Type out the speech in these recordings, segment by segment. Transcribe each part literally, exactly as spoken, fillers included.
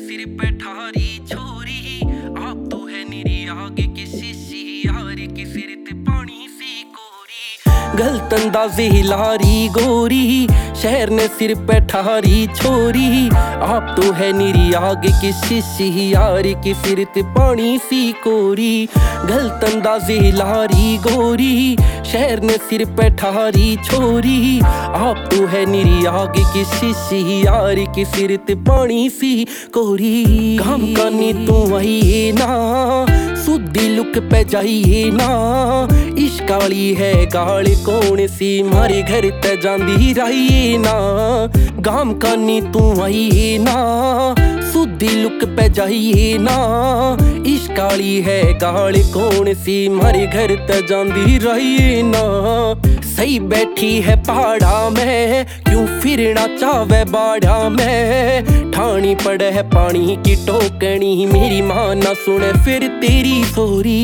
सिर पे ठारी छोरी, आप तो है निरी आगे की शीशी यार की सिर ते पानी सी कोरी। गलत अंदाज़े हिलारी गोरी, शहर ने सिर पे ठारी छोरी, आप तो है निरी आगे की शीशी यार की सिर ते पानी सी कोरी। गलत अंदाज़े हिलारी गोरी, शहर ने सिर पे ठारी छोरी, आप तो है निरी आगे की शीशी यार की सिर ते पानी सी कोरी। काम कानी तू आई ना, सुधी लुक पे जाइए ना, इश्काली है गाल कौन सी मारे घर ते जांदी रहिए ना। गाम कानी तू आई ना, सुधी लुक पे जाइए ना, इश्काली है गाल कौन सी मारे घर ते जांदी रहिए ना। सही बैठी है पहाड़ा में, क्यों फिरना चावे बाड़ा में, ठानी पड़े है पानी की टोकनी, मेरी माँ ना सुने फिर तेरी सोरी।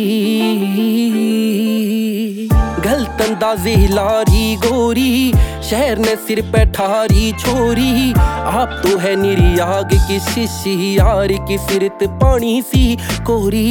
गलत अंदाज़े हिलारी गोरी, शहर ने सिर पे ठारी छोरी, आप तो है निरी आग की शीशी यार की सिर ते पानी सी कोरी।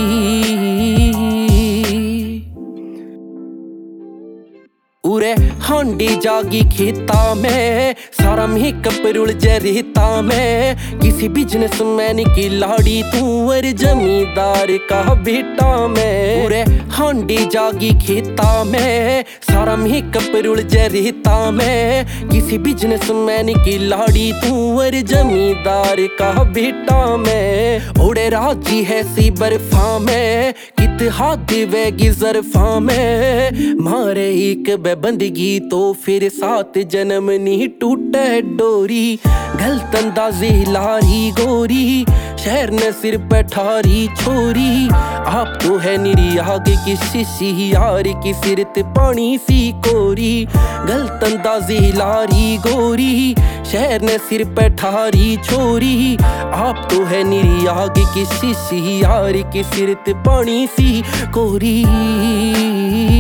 उरे हांडी जागी खेता में, सारा मेकअप रुलझ रहता में, किसी बिजनेसमैन की लाड़ी तू और जमींदार का बेटा मैं। उरे हांडी जागी खेता में, सारा मेकअप रुलझ रहता में, किसी बिजनेसमैन की लाड़ी तू और जमींदार का बेटा मैं। उड़े राजी है सी बर्फा में, कित हाथ वेगी जरफा में, मारे एक बंदगी तो फिर सात जन्म नहीं टूटे डोरी। गलत अंदाज़े हिलारी गोरी, शहर ने सिर पे ठारी छोरी, आप तो है निरी आगे की शीशी यार की सिर ते पानी सी कोरी। गलत अंदाज़े हिलारी गोरी, शहर ने सिर पे ठारी छोरी, आप तो है निरी आगे की शीशी यार की सिर ते पानी सी कोरी।